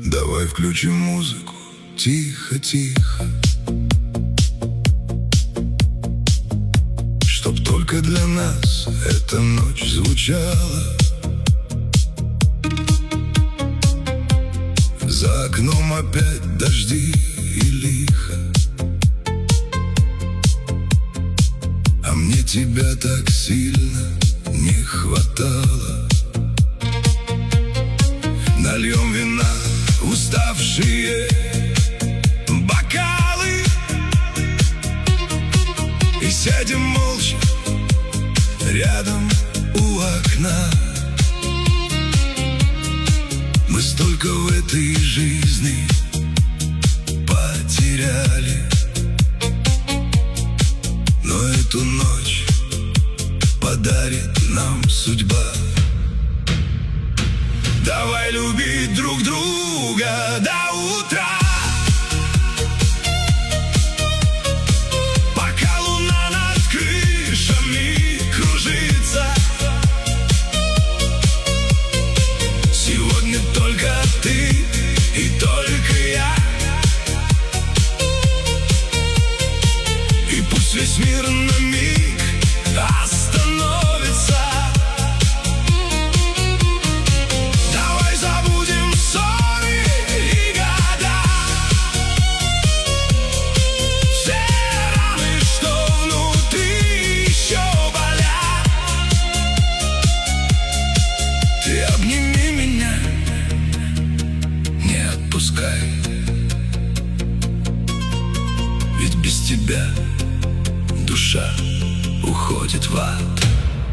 Давай включим музыку, тихо-тихо, чтоб только для нас эта ночь звучала. За окном опять дожди и лихо, а мне тебя так сильно не хватало. Нальем вина в уставшие бокалы и сядем молча рядом у окна. Мы столько в этой жизни потеряли, но эту ночь подарит нам судьба. Давай любить друг друга до утра, пока луна над крышами кружится. Сегодня только ты и только я, и пусть весь мир на миг остановится. Давай забудем ссоры и года, все раны, что внутри еще болят. Ты обними меня, не отпускай, ведь без тебя душа уходит в ад.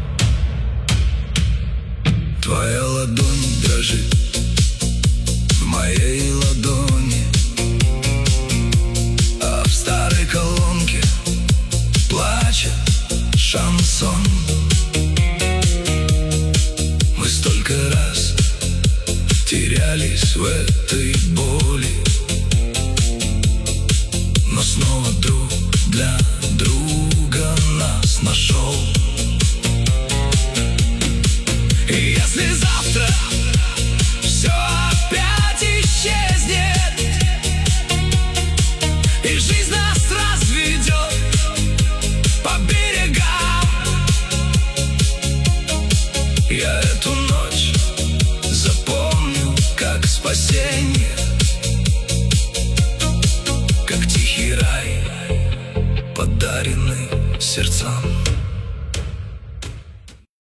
Твоя ладонь дрожит в моей ладони, а в старой колонке плачет шансон. Мы столько раз терялись в этой боли, но снова друг для друга нас нашел. И если завтра все опять исчезнет, и жизнь нас разведет по берегам, я эту ночь запомню как спасение.